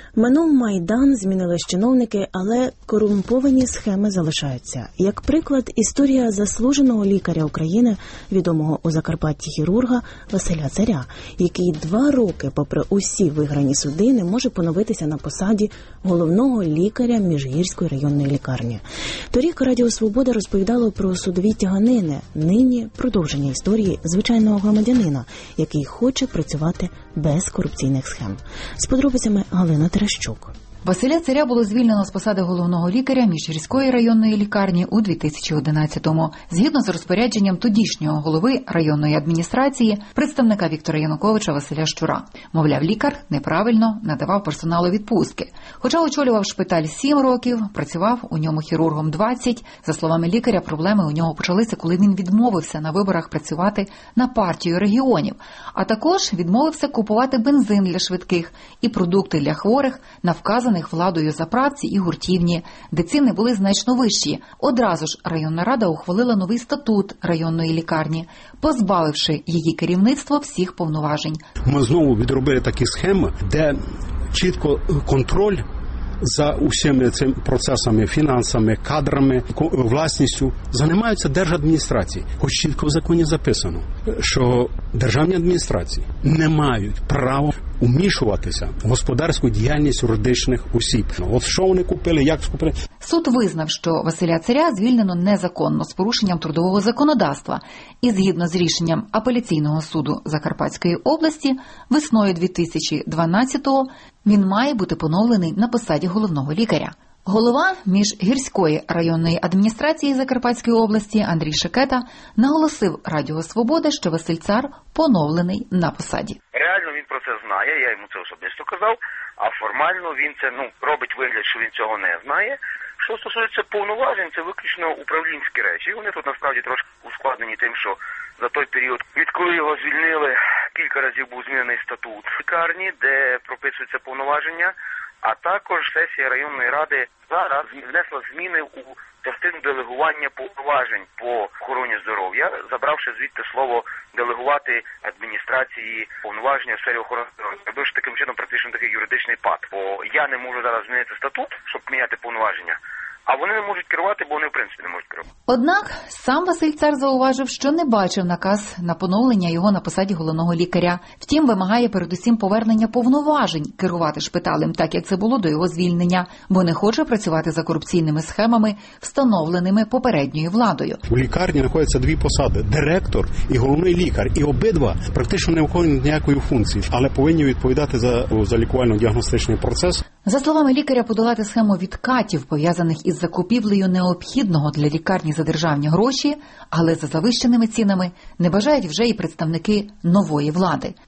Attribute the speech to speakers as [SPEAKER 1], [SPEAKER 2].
[SPEAKER 1] Минув Майдан, змінились чиновники, але корумповані схеми залишаються. Як приклад, історія заслуженого лікаря України, відомого у Закарпатті хірурга Василя Царя, який 2 роки, попри усі виграні суди, не може поновитися на посаді головного лікаря Міжгірської районної лікарні. Торік Радіо Свобода розповідало про судові тяганини, нині продовження історії звичайного громадянина, який хоче працювати без корупційних схем. З подробицями Галина Терещук.
[SPEAKER 2] Василя Царя було звільнено з посади головного лікаря Міжгірської районної лікарні у 2011-му. Згідно з розпорядженням тодішнього голови районної адміністрації, представника Віктора Януковича Василя Щура. Мовляв, лікар неправильно надавав персоналу відпустки. Хоча очолював шпиталь 7 років, працював у ньому хірургом 20. За словами лікаря, проблеми у нього почалися, коли він відмовився на виборах працювати на партію регіонів. А також відмовився купувати бензин для швидких і продукти для хворих на вказаних владою заправці і гуртівні, де ціни були значно вищі. Одразу ж районна рада ухвалила новий статут районної лікарні, позбавивши її керівництво всіх повноважень.
[SPEAKER 3] Ми знову відробили такі схеми, де чітко контроль за усіми цими процесами, фінансами, кадрами, власністю займаються держадміністрації. Хоч чітко в законі записано, що державні адміністрації не мають права вмішуватися в господарську діяльність юридичних осіб. От що вони купили, як скупили.
[SPEAKER 2] Суд визнав, що Василя Царя звільнено незаконно з порушенням трудового законодавства. І згідно з рішенням апеляційного суду Закарпатської області, весною 2012-го він має бути поновлений на посаді головного лікаря. Голова Міжгірської районної адміністрації Закарпатської області Андрій Шекета наголосив Радіо Свобода, що Василь Цар поновлений на посаді.
[SPEAKER 4] Реально він про це знає, я йому це особисто казав, а формально він це робить вигляд, що він цього не знає. Що стосується повноважень, це виключно управлінські речі. І вони тут насправді трошки ускладнені тим, що за той період, відколи його звільнили, кілька разів був змінений статут лікарні, де прописуються повноваження. А також сесія районної ради зараз внесла зміни у частину делегування повноважень по охороні здоров'я, забравши звідти слово «делегувати адміністрації повноваження в сфері охорони здоров'я». Робивши таким чином практично такий юридичний пад. Бо я не можу зараз змінити статут, щоб міняти повноваження, а вони не можуть керувати, бо вони в принципі не можуть керувати.
[SPEAKER 2] Однак сам Василь Цар зауважив, що не бачив наказ на поновлення його на посаді головного лікаря. Втім, вимагає передусім повернення повноважень керувати шпиталем, так як це було до його звільнення, бо не хоче працювати за корупційними схемами, встановленими попередньою владою.
[SPEAKER 3] У лікарні знаходяться 2 посади – директор і головний лікар. І обидва практично не виконують ніякої функції, але повинні відповідати за лікувально-діагностичний процес.
[SPEAKER 2] За словами лікаря, подолати схему відкатів, пов'язаних із закупівлею необхідного для лікарні за державні гроші, але за завищеними цінами, не бажають вже і представники нової влади.